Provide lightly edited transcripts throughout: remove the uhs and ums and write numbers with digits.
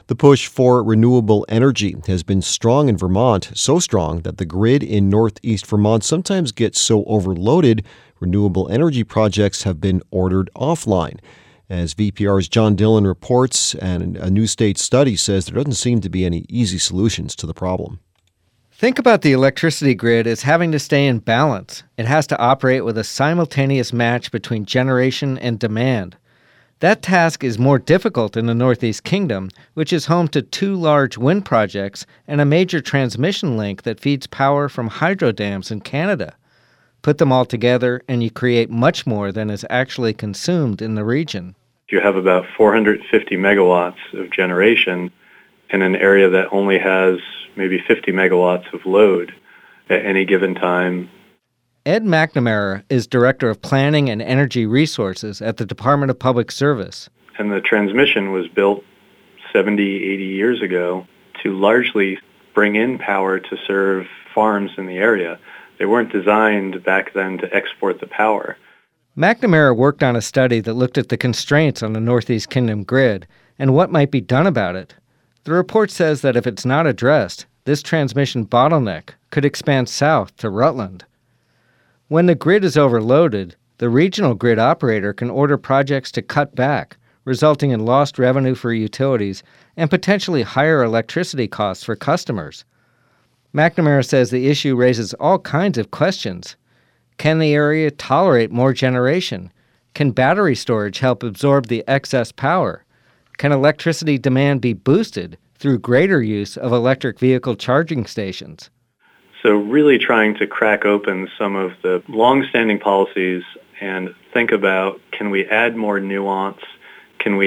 The push for renewable energy has been strong in Vermont, so strong that the grid in northeast Vermont sometimes gets so overloaded, renewable energy projects have been ordered offline. As VPR's John Dillon reports, and a new state study says there doesn't seem to be any easy solutions to the problem. Think about the electricity grid as having to stay in balance. It has to operate with a simultaneous match between generation and demand. That task is more difficult in the Northeast Kingdom, which is home to 2 large wind projects and a major transmission link that feeds power from hydro dams in Canada. Put them all together, and you create much more than is actually consumed in the region. You have about 450 megawatts of generation in an area that only has maybe 50 megawatts of load at any given time. Ed McNamara is Director of Planning and Energy Resources at the Department of Public Service. And the transmission was built 70, 80 years ago to largely bring in power to serve farms in the area. They weren't designed back then to export the power. McNamara worked on a study that looked at the constraints on the Northeast Kingdom grid and what might be done about it. The report says that if it's not addressed, this transmission bottleneck could expand south to Rutland. When the grid is overloaded, the regional grid operator can order projects to cut back, resulting in lost revenue for utilities and potentially higher electricity costs for customers. McNamara says the issue raises all kinds of questions. Can the area tolerate more generation? Can battery storage help absorb the excess power? Can electricity demand be boosted through greater use of electric vehicle charging stations? So really trying to crack open some of the long-standing policies and think about, can we add more nuance? Can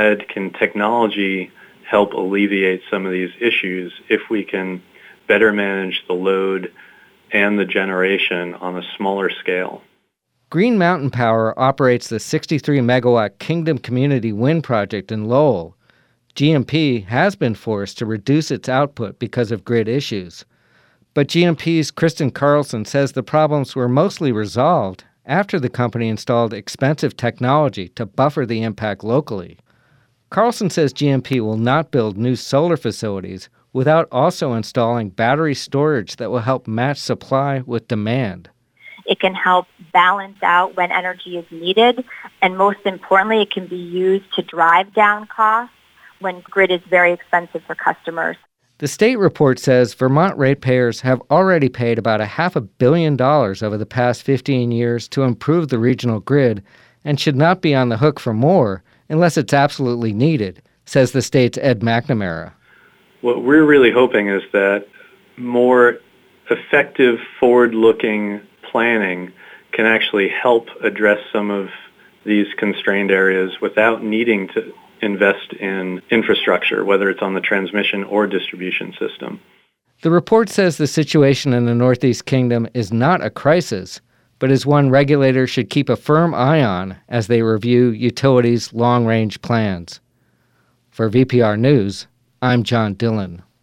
technology help alleviate some of these issues if we can better manage the load and the generation on a smaller scale? Green Mountain Power operates the 63-megawatt Kingdom Community Wind Project in Lowell. GMP has been forced to reduce its output because of grid issues. But GMP's Kristen Carlson says the problems were mostly resolved after the company installed expensive technology to buffer the impact locally. Carlson says GMP will not build new solar facilities without also installing battery storage that will help match supply with demand. It can help balance out when energy is needed, and most importantly, it can be used to drive down costs when grid is very expensive for customers. The state report says Vermont ratepayers have already paid about $500 million over the past 15 years to improve the regional grid and should not be on the hook for more unless it's absolutely needed, says the state's Ed McNamara. What we're really hoping is that more effective, forward-looking planning can actually help address some of these constrained areas without needing to invest in infrastructure, whether it's on the transmission or distribution system. The report says the situation in the Northeast Kingdom is not a crisis, but is one regulators should keep a firm eye on as they review utilities' long-range plans. For VPR News, I'm John Dillon.